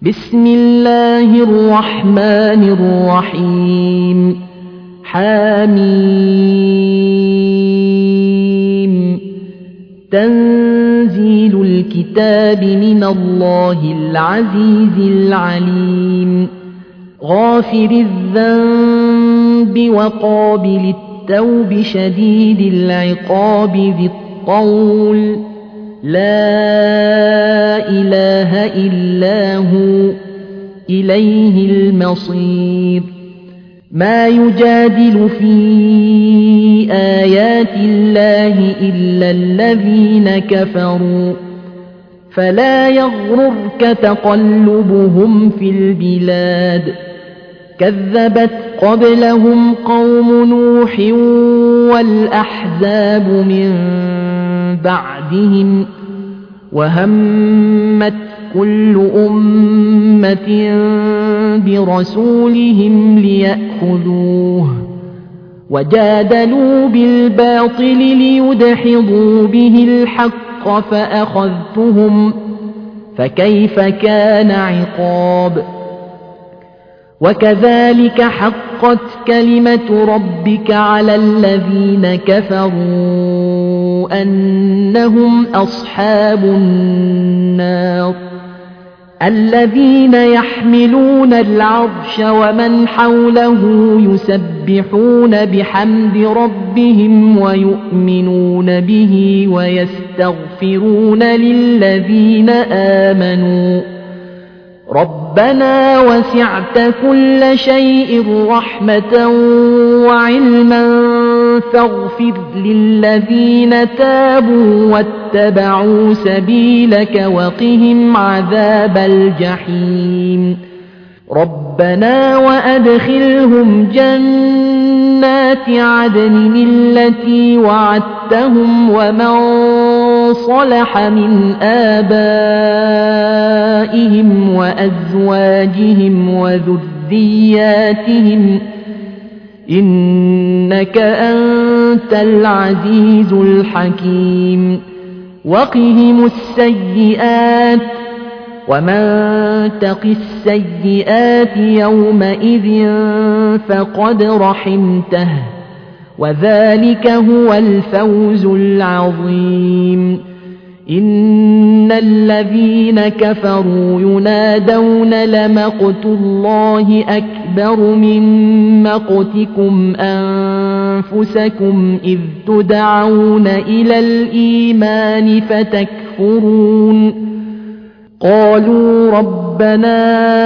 بسم الله الرحمن الرحيم حميم تنزيل الكتاب من الله العزيز العليم غافر الذنب وقابل التوب شديد العقاب ذي الطول لا إله إلا هو إليه المصير ما يجادل في آيات الله إلا الذين كفروا فلا يغررك تقلبهم في البلاد كذبت قبلهم قوم نوح والأحزاب من بعدهم وهمت كل أمة برسولهم ليأخذوه وجادلوا بالباطل ليدحضوا به الحق فأخذتهم فكيف كان عقاب وكذلك حقت كلمة ربك على الذين كفروا أنهم أصحاب النار الذين يحملون العرش ومن حوله يسبحون بحمد ربهم ويؤمنون به ويستغفرون للذين آمنوا ربنا وسعت كل شيء رحمة وعلما فاغفر للذين تابوا واتبعوا سبيلك وقهم عذاب الجحيم ربنا وأدخلهم جنات عدن التي وعدتهم ومن صلح من آبائهم وأزواجهم وذرياتهم إنك أنت العزيز الحكيم وقهم السيئات ومن تق السيئات يومئذ فقد رحمته وذلك هو الفوز العظيم إن الذين كفروا ينادون لمقت الله أكبر من مقتكم أنفسكم إذ تدعون إلى الإيمان فتكفرون قالوا ربنا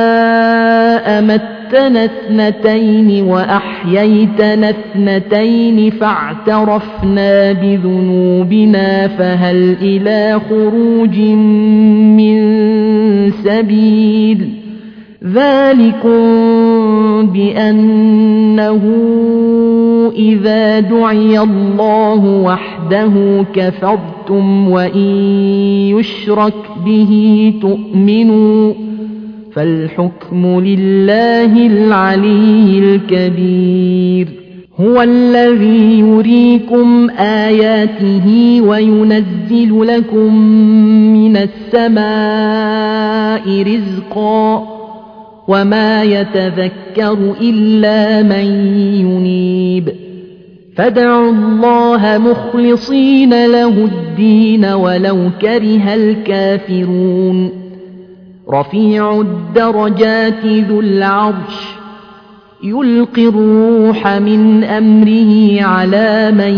أمتنا اثنتين وأحييتنا اثنتين فاعترفنا بذنوبنا فهل إلى خروج من سبيل ذلكم بأنه إذا دعي الله وحده كفرتم وإن يشرك به تؤمنوا فالحكم لله العلي الكبير هو الذي يريكم آياته وينزل لكم من السماء رزقا وما يتذكر إلا من ينيب فادعوا الله مخلصين له الدين ولو كره الكافرون رفيع الدرجات ذو العرش يلقي الروح من أمره على من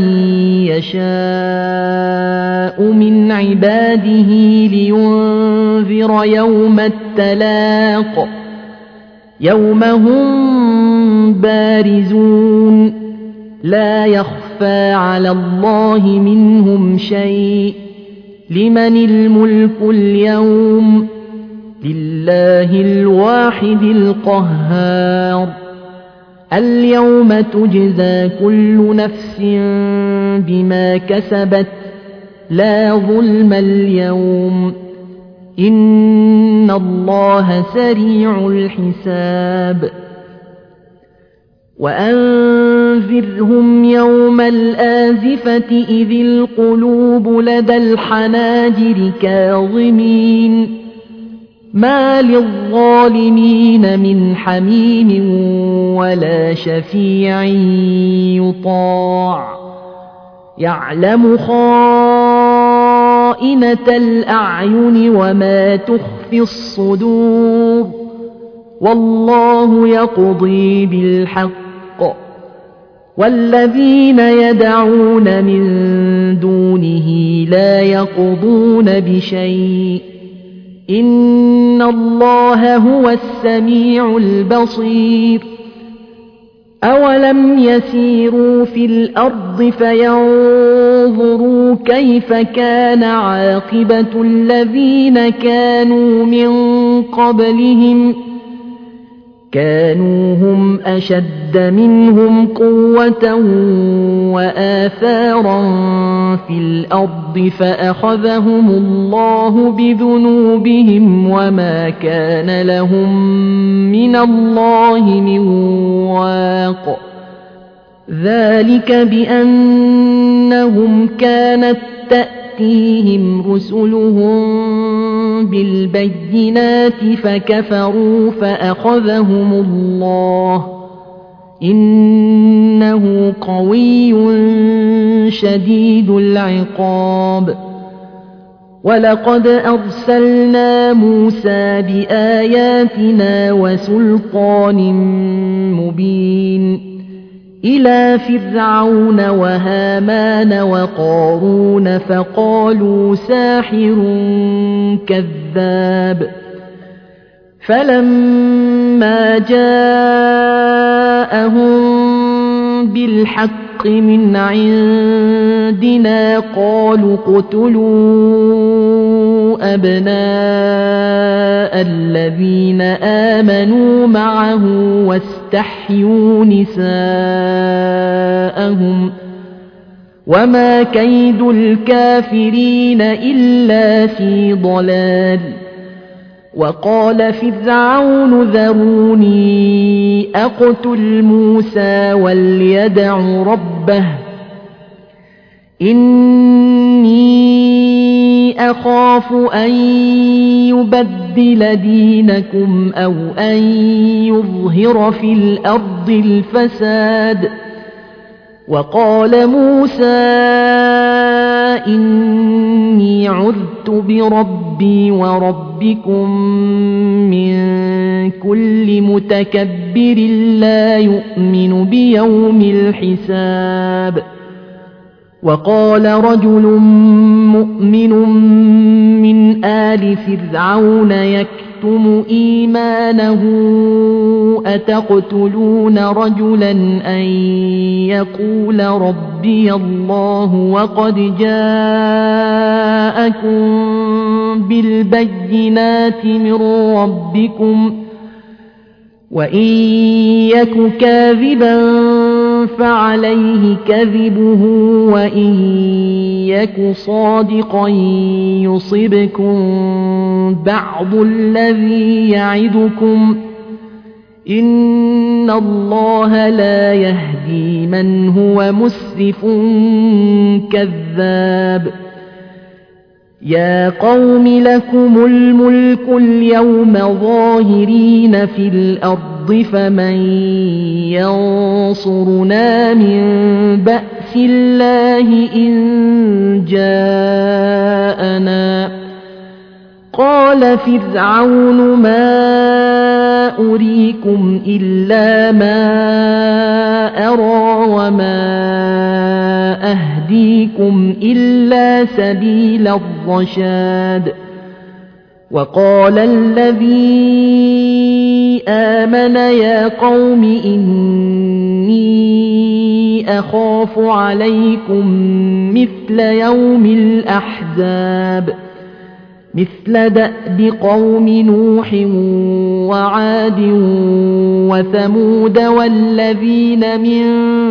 يشاء من عباده لينذر يوم التلاق يوم هم بارزون لا يخفى على الله منهم شيء لمن الملك اليوم لله الواحد القهار اليوم تجزى كل نفس بما كسبت لا ظلم اليوم إن الله سريع الحساب وأنذرهم يوم الآزفة إذ القلوب لدى الحناجر كاظمين ما للظالمين من حميم ولا شفيع يطاع يعلم خائنة الأعين وما تخفي الصدور والله يقضي بالحق والذين يدعون من دونه لا يقضون بشيء إن الله هو السميع البصير أولم يسيروا في الأرض فينظروا كيف كان عاقبة الذين كانوا من قبلهم كانوا هم أشد منهم قوة وآثارا في الأرض فأخذهم الله بذنوبهم وما كان لهم من الله من واق ذلك بأنهم كانت تأتيهم رسلهم بالبينات فكفروا فأخذهم الله إنه قوي شديد العقاب ولقد أرسلنا موسى بآياتنا وسلطان مبين إلى فرعون وهامان وقارون فقالوا ساحر كذاب فلما جاءهم بالحق من عندنا قالوا اقتلوا أبناء الذين آمنوا معه واستحيوا نساءهم وما كيد الكافرين إلا في ضلال وقال فرعون ذروني أقتل موسى وليدع ربه إني أخاف أن يبدل دينكم أو أن يظهر في الأرض الفساد وقال موسى إني عذت بربي وربكم من كل متكبر لا يؤمن بيوم الحساب وقال رجل مؤمن من آل فرعون يكتم إيمانه أتقتلون رجلا أن يقول ربي الله وقد جاءكم بالبينات من ربكم وإن يك كاذبا فعليه كذبه وإن يك صادقا يصبكم بعض الذي يعدكم إن الله لا يهدي من هو مسرف كذاب يا قوم لكم الملك اليوم ظاهرين في الأرض فمن ينصرنا من بأس الله إن جاءنا قال فرعون ما أريكم إلا ما أرى وما أهديكم إلا سبيل الرشاد وقال الذي آمن يا قوم إني أخاف عليكم مثل يوم الأحزاب مثل دأب قوم نوح وعاد وثمود والذين من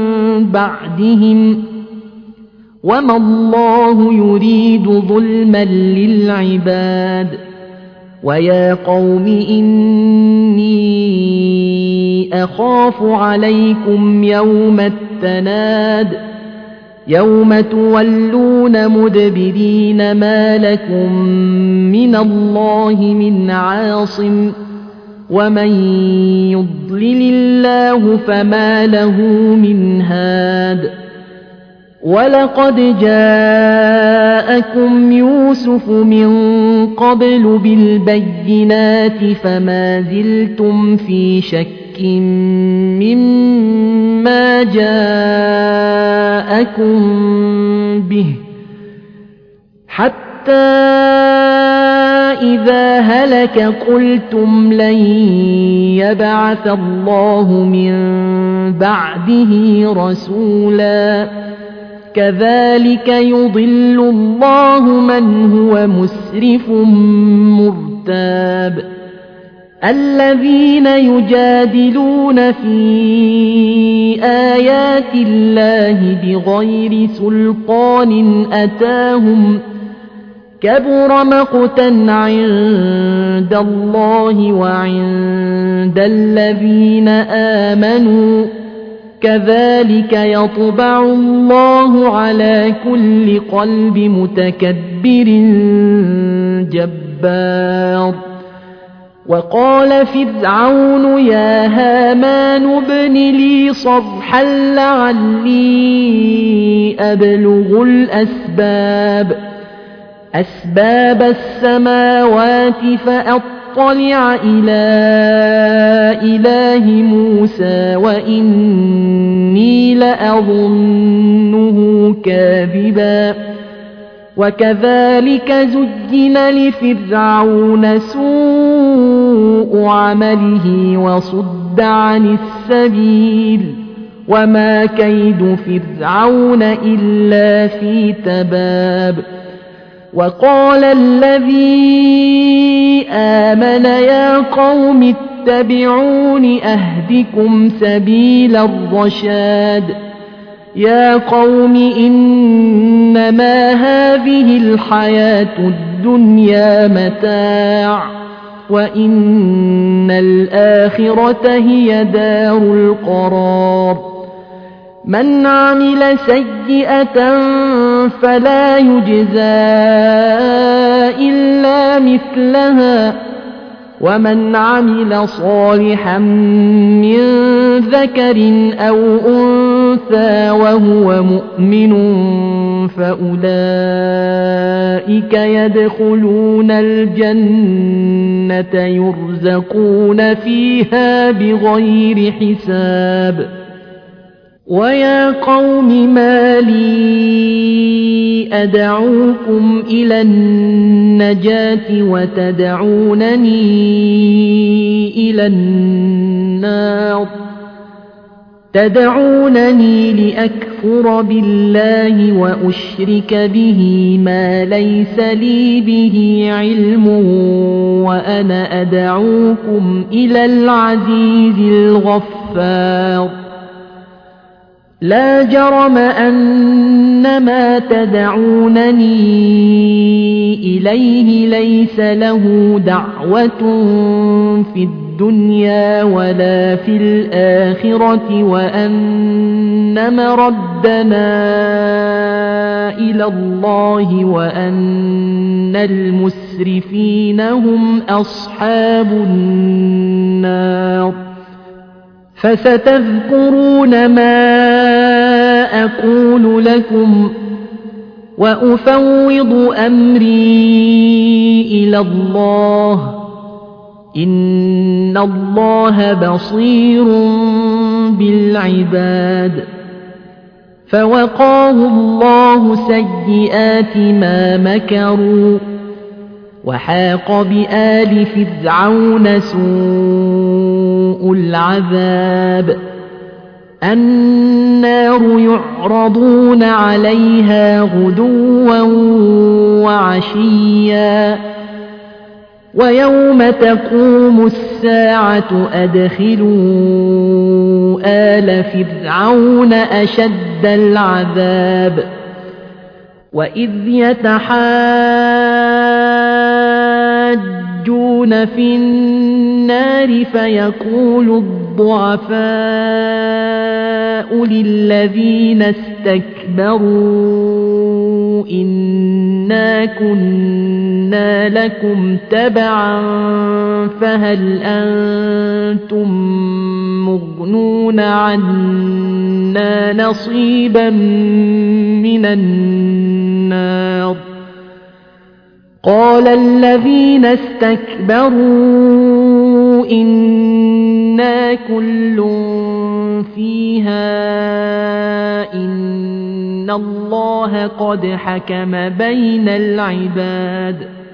بعدهم وما الله يريد ظلما للعباد ويا قوم إني أخاف عليكم يوم التناد يوم تولون مدبرين ما لكم من الله من عاصم ومن يضلل الله فما له من هاد ولقد جاءكم يوسف من قبل بالبينات فما زلتم في شك مما جاءكم به حتى إذا هلك قلتم لن يبعث الله من بعده رسولا كذلك يضل الله من هو مسرف مرتاب الذين يجادلون في آيات الله بغير سلطان أتاهم كبر مقتا عند الله وعند الذين آمنوا كذلك يطبع الله على كل قلب متكبر جبار وقال فرعون يا هامان ابن لي صرحا لعلي أبلغ أسباب السماوات فأطلع إلى إله موسى وإني لأظنه كاذبا وكذلك زين لفرعون سوء عمله وصد عن السبيل وما كيد فرعون إلا في تباب وقال الذي آمن يا قوم اتبعون أهدكم سبيل الرشاد يا قوم إنما هذه الحياة الدنيا متاع وإن الآخرة هي دار القرار من عمل سيئة فلا يجزى إلا مثلها ومن عمل صالحا من ذكر أو أنثى وهو مؤمن فأولئك يدخلون الجنة يرزقون فيها بغير حساب ويا قوم ما لي أدعوكم إلى النجاة وتدعونني إلى النار تدعونني لأكفر بالله وأشرك به ما ليس لي به علم وأنا أدعوكم إلى العزيز الغفار لا جرم أن ما تدعونني إليه ليس له دعوة في الدنيا ولا في الآخرة وأن مردنا إلى الله وأن المسرفين هم أصحاب النار فستذكرون ما أقول لكم وأفوض أمري إلى الله إن الله بصير بالعباد فوقاه الله سيئات ما مكروا وحاق بآل فرعون سوء العذاب النار يعرضون عليها غدوا وعشيا ويوم تقوم الساعة أدخلوا آل فرعون أشد العذاب وإذ يتحاجون في النار فيقول الضعفاء للذين استكبروا إنا كنا لكم تبعا فهل أنتم مغنون عنا نصيبا من النار قال الذين استكبروا إنا كل فيها إن الله قد حكم بين العباد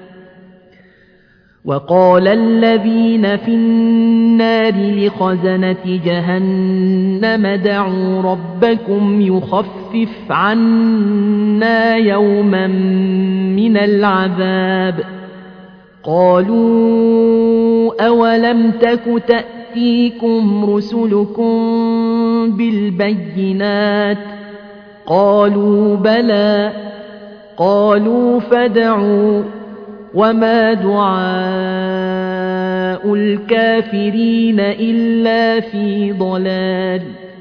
وقال الذين في النار لخزنة جهنم ادعوا ربكم يخفف عنا يوما من العذاب قالوا أولم تك تأتيكم رسلكم بالبينات قالوا بلى قالوا فادعوا وما دعاء الكافرين إلا في ضلال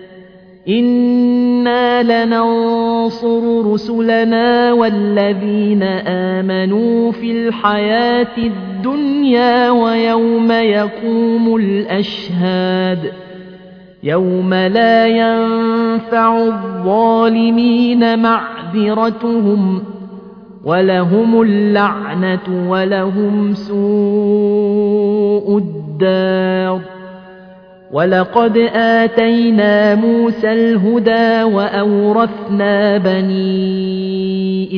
إنا لننصر رسلنا والذين آمنوا في الحياة الدنيا ويوم يقوم الأشهاد يوم لا ينفع الظالمين معذرتهم ولهم اللعنة ولهم سوء الدار ولقد آتينا موسى الهدى وأورثنا بني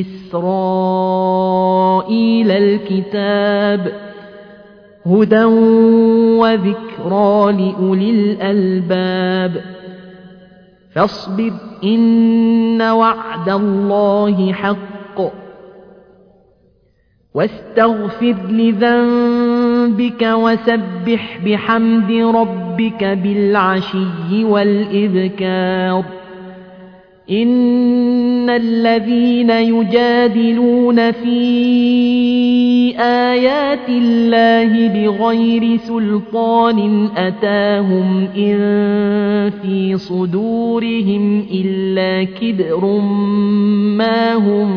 إسرائيل الكتاب هدى وذكرى لأولي الألباب فاصبر إن وعد الله حق واستغفر لذنبك وسبح بحمد ربك بالعشي والإذكار إن الذين يجادلون في آيات الله بغير سلطان أتاهم إن في صدورهم إلا كبر ما هم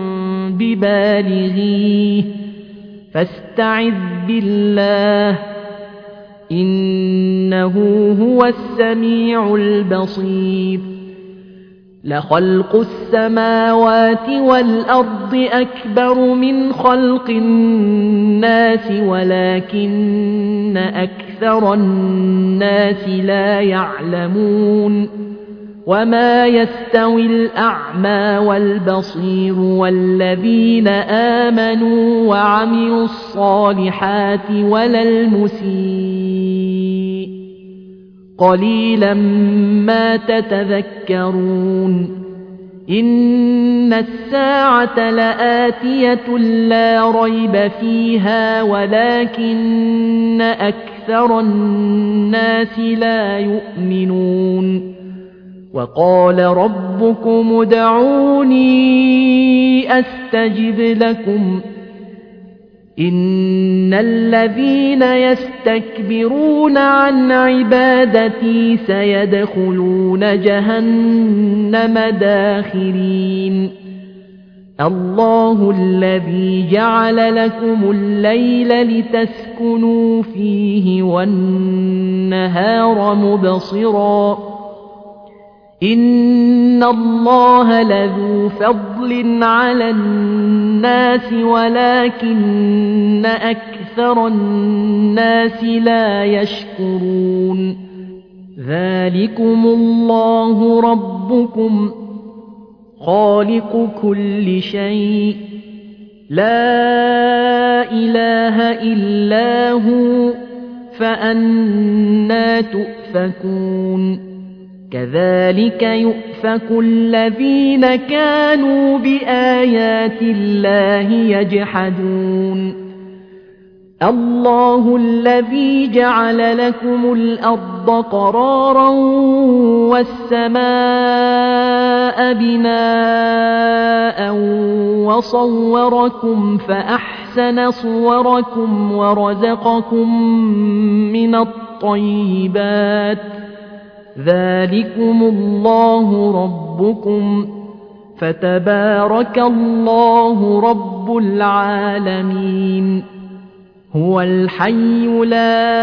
ببالغيه فاستعذ بالله إنه هو السميع البصير لخلق السماوات والأرض أكبر من خلق الناس ولكن أكثر الناس لا يعلمون وما يستوي الأعمى والبصير والذين آمنوا وعملوا الصالحات ولا المسيء قليلا ما تتذكرون إن الساعة لآتية لا ريب فيها ولكن أكثر الناس لا يؤمنون وقال ربكم ادعوني أستجب لكم إن الذين يستكبرون عن عبادتي سيدخلون جهنم داخرين الله الذي جعل لكم الليل لتسكنوا فيه والنهار مبصرا إن الله لذو فضل على الناس ولكن أكثر الناس لا يشكرون ذلكم الله ربكم خالق كل شيء لا إله إلا هو فأنى تؤفكون كذلك يؤفك الذين كانوا بآيات الله يجحدون الله الذي جعل لكم الأرض قرارا والسماء بناء وصوركم فأحسن صوركم ورزقكم من الطيبات ذلكم الله ربكم فتبارك الله رب العالمين هو الحي لا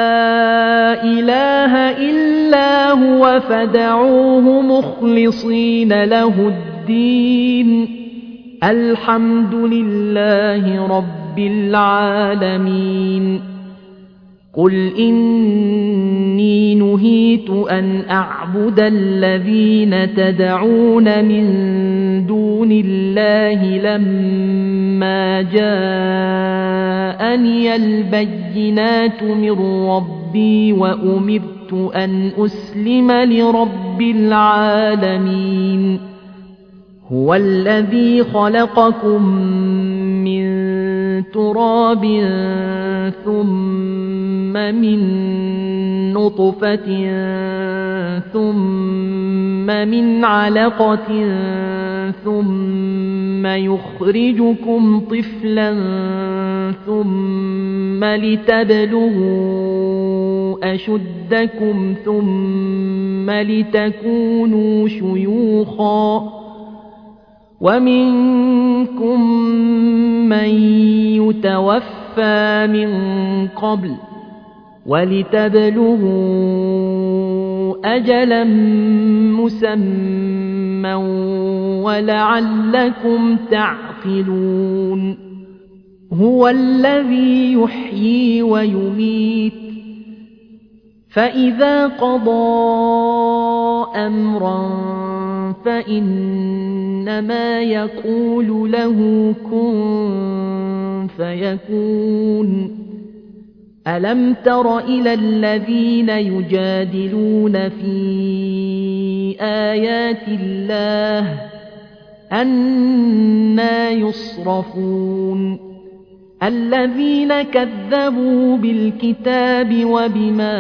إله إلا هو فادعوه مخلصين له الدين الحمد لله رب العالمين قل إني نهيت أن أعبد الذين تدعون من دون الله لما جاءني البينات من ربي وأمرت أن أسلم لرب العالمين هو الذي خلقكم من تراب ثم من نطفة ثم من علقة ثم يخرجكم طفلا ثم لتبلغوا أشدكم ثم لتكونوا شيوخا ومنكم من يتوفى من قبل ولتبلغوا أجلا مسمى ولعلكم تعقلون هو الذي يحيي ويميت فإذا قضى أمرا فإنما يقول له كن فيكون ألم تر إلى الذين يجادلون في آيات الله أنى يصرفون الذين كذبوا بالكتاب وبما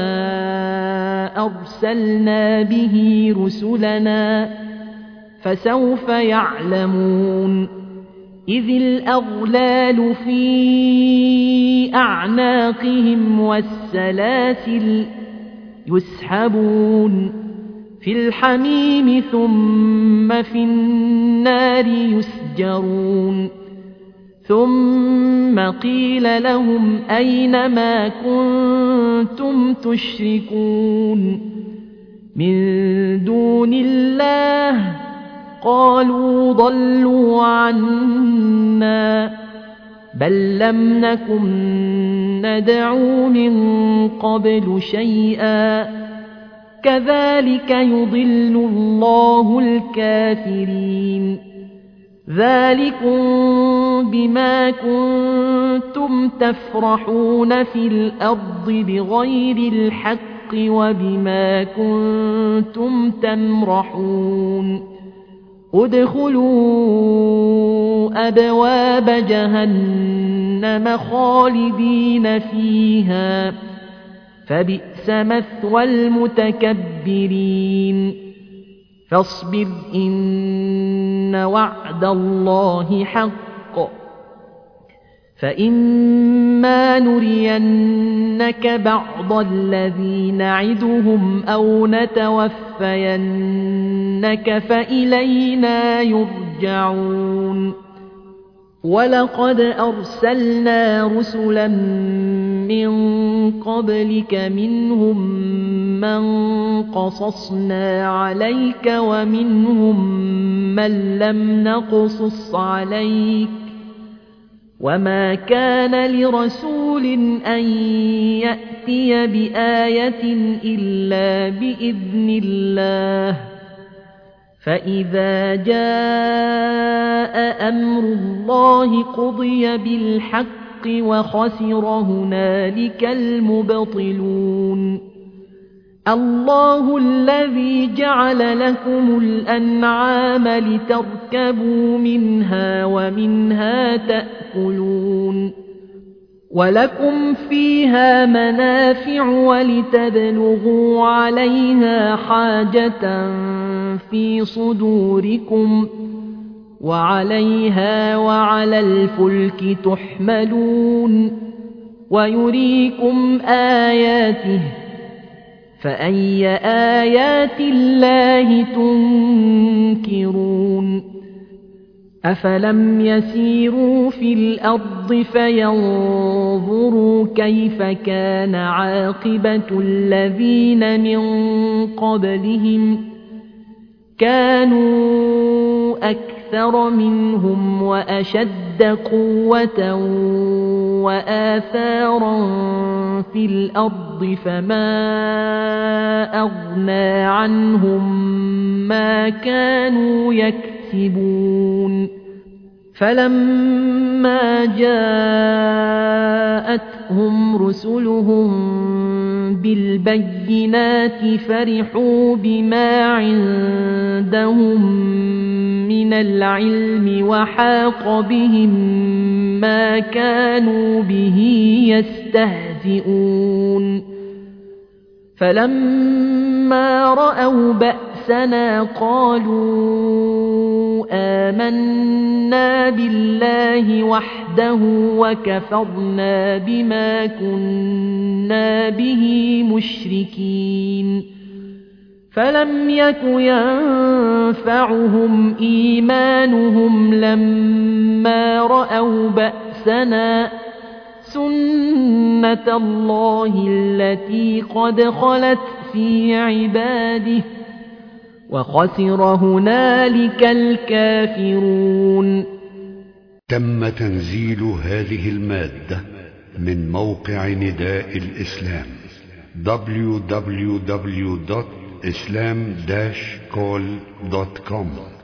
أرسلنا به رسلنا فسوف يعلمون إذ الأغلال في أعناقهم والسلاسل يسحبون في الحميم ثم في النار يسجرون ثم قيل لهم أين ما كنتم تشركون من دون الله قالوا ضلوا عنا بل لم نكن ندعو من قبل شيئا كذلك يضل الله الكافرين ذلكم بما كنتم تفرحون في الأرض بغير الحق وبما كنتم تمرحون ادخلوا أبواب جهنم خالدين فيها فبئس مثوى المتكبرين فاصبر إن وعد الله حق فإما نرينك بعض الذي نعدهم أو نتوفينك فإلينا يرجعون ولقد أرسلنا رسلا من قبلك منهم من قصصنا عليك ومنهم من لم نقصص عليك وما كان لرسول أن يأتي بآية إلا بإذن الله فإذا جاء أمر الله قضي بالحق وخسر هنالك المبطلون الله الذي جعل لكم الأنعام لتركبوا منها ومنها تأكلون ولكم فيها منافع ولتبلغوا عليها حاجة في صدوركم وعليها وعلى الفلك تحملون ويريكم آياته فأي آيات الله تنكرون أفلم يسيروا في الأرض فينظروا كيف كان عاقبة الذين من قبلهم كانوا أكثر منهم وأشد قوة وآثارا في الأرض فما أغنى عنهم ما كانوا يكسبون فلما جاءتهم رسلهم بالبينات فرحوا بما عندهم من العلم وحاق بهم ما كانوا به يستهزئون فلما رأوا بأسنا قالوا آمنا بالله وحده وكفرنا بما كنا به مشركين فلم يك ينفعهم إيمانهم لما رأوا بأسنا سنة الله التي قد خلت في عباده وخسر هنالك الكافرون. تم تنزيل هذه المادة من موقع نداء الإسلام www.islam-call.com